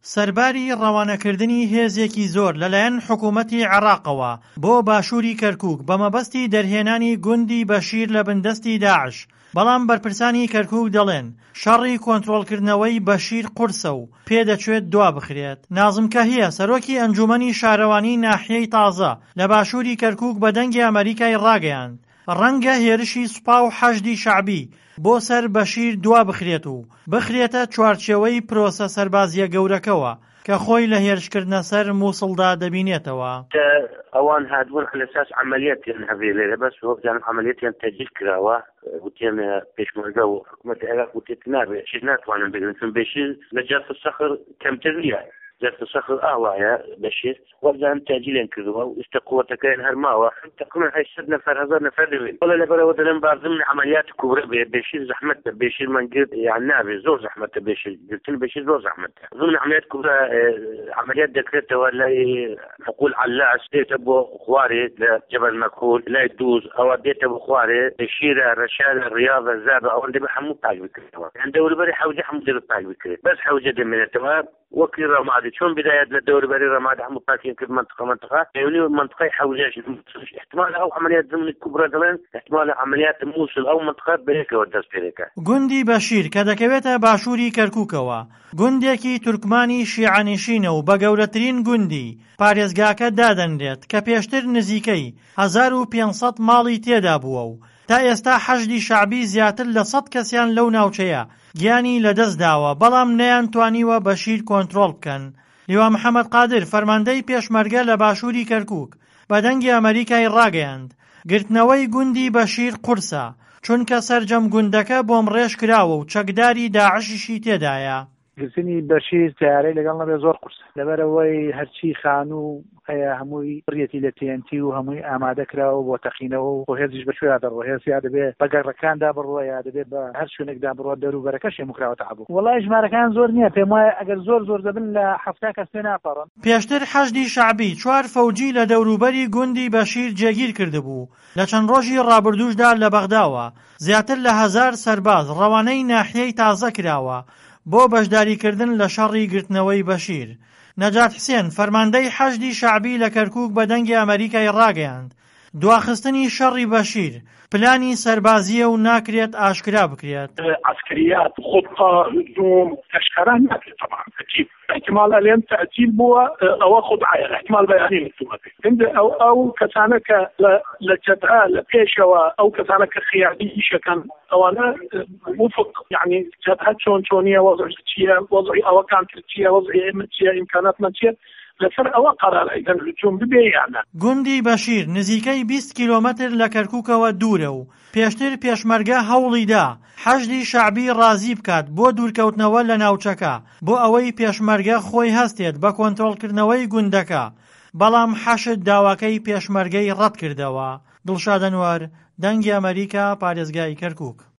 سەرباری ڕەوانەکردنی هێزێکی زۆر لەلایەن حکوومەتی عێراقەوە بۆ باشووری کەرکووک بە مەبەستی دەرهێنانی گوندی بەشیر لە بندەستی داعش، بەڵام بەرپرسانی کەرکووک دەڵێن شەڕی کۆنتڕۆڵکردنەوەی بەشیر قورسە و پێدەچێت دوا بخرێت. نازم کەهیە سەرۆکی ئەنجومەنی شارەوانی ناحیەی تازە لە باشووری کەرکووک بە دەنگی ئەمریکای ڕاگەیاند ڕەنگە هێرشی سوپا و حەشدی شەعبی بۆ سەر بەشیر دوا بخرێت و بخرێتە چوارچێوەی پرۆسە سەربازیە گەورەکەوە کە خۆی لە هێرشکردنە سەر مووسڵدا دەبینێتەوە. ئەوان هاتبوون لە ئەساس عملیاتیان هەبێ لێرە بەس وەکجان عملیاتیان تەجیل کراوە وتیان پێشمەرگە و حکوومەتی عێراق وتێت نابێت هیچ ناتوانن بگرن چون بەشیر لە جەرف سەخر کەمتر نییە، جەرف سەخر ئاوایە بەشیر وەکجان تەجیلیان کردووە و ئێستا قووەتەکەیان هەرماوە تقریبا 800 نەفەر 1000 نەفەر دەبێت وەڵا لەبەرەوە دەڵێن بازم عملیات کوبرە بێ بەشیر زەحمەتە بەشیر مەنگرت یان نابێت زۆر زەحمەتە بەشیر گرتن بەشیر زۆر زەحمەتە ضمن عملیات کوبرە عملیات دەکرێتەوە لای حقول علاس دێتە بۆ خوارێ لە جەبەل مەکحول لای دووز ئەوە دێتە بۆ خوارێ بەشیرە ڕەشادە ڕیاضە زابە ئەوەندە بە هەموو پاک بکرێتەوە یان دەوروبەری حەوجە هەموو دەبێت پاک بکرێت بەس حەوجە دەمێنێتەوە وەکی ڕەمادی چۆن بدايات للدوربري رماد عمو باكين كل منطقة يعني منطقة حوجاج احتمال أو عمليات ضمن الكبرى دلين احتمال عمليات موصل أو منطقة بريكا ودرس بريكا. گوندی بەشیر کە دەکەوێتە باشووری کەرکووکەوە گوندێکی تورکمانی شیعەنشینە و بە گەورەترین گوندی پارێزگاکە دادەنرێت کە پێشتر نزیکەی 1500 ماڵی تێدا بووە و تا ئێستا حەشدی شەعبی زیاتر لە 100 کەسیان لەو ناوچەیە گیانی لەدەست داوە بەڵام نەیانتوانیوە بەشیر کۆنتڕۆڵ بکەن. لیوا محەممەد قادر فەرماندەی پێشمەرگە لە باشووری کەرکووک بە دەنگی ئەمریکای ڕاگەیاند گرتنەوەی گوندی بەشیر قورسە چونکە سەرجەم گوندەکە بۆم ڕێژ کراوە و چەکداری داعشیشی تێدایە. گرتنی بەشیر تیارەی لەگەڵ نەبێ زۆر قورسە لەبەرەوەی هەرچی خانوو هەیە هەمووی بڕیەتی لە TNT و هەمووی ئامادەکراوە بۆ تەقینەوە و بۆ هێزیش بەشویا دەڕوە هێز یا دەبێت بە گەڕەکاندا بڕوە یا دەبێت بە هەر شوێنێکدا بڕوە دەروبەرەکەش هێموکراوەتە عەبوو. وەڵای ژمارەکان زۆر نییە پێم وایە ئەگەر زۆر دەبن لە 70 کەس پێ ناپەڕن. پێشتر حەشدی شەعبی 4 فەوجی لە دەوروبەری گوندی بەشیر جێگیر کردبوو لە چەند ڕۆژی ڕابردووشدا لە بەغداوە زیاتر لە 1000 سەرباز ڕەوانەی ناحیەی تازە کراوە بۆ بەشداریکردن لە شەڕی گرتنەوەی بەشیر. نەجات حسێن فەرماندەی حەشدی شەعبی لە کەرکووک بە دەنگی ئەمریکای ڕاگەیاند دواخستنی شەڕی بەشیر پلانی سەربازیە و ناکرێت ئاشکرا بکرێت. عسكريات خطة هجوم تشكران ناكل طبعا أكيد احتمال اليوم تأثير بوا أو خدعة احتمال بياني مكتوبة عند أو كسانك لجبهة لبيشوا أو كسانك خيادي شكل أو أنا وفق يعني جبهة شونية وضعي أو كانت وضعي إمكانات منشية لەسەر ئەوە قەرار ئەیدەن هجوم ببێیانە. گوندی بەشیر نزیکەی 20 کیلۆمەتر لە کەرکووکەوە دوورە و پێشتر پێشمەرگە هەوڵیدا حەشدی شەعبی ڕازی بکات بۆ دوورکەوتنەوە لە ناوچەکە بۆ ئەوەی پێشمەرگە خۆی هەستێت بە کۆنتڕۆڵکردنەوەی گوندەکە بەڵام حەشد داواکەی پێشمەرگەی ڕەت کردەوە. دڵشاد ئەنوەر دەنگی ئەمریکا پارێزگای کەرکووک.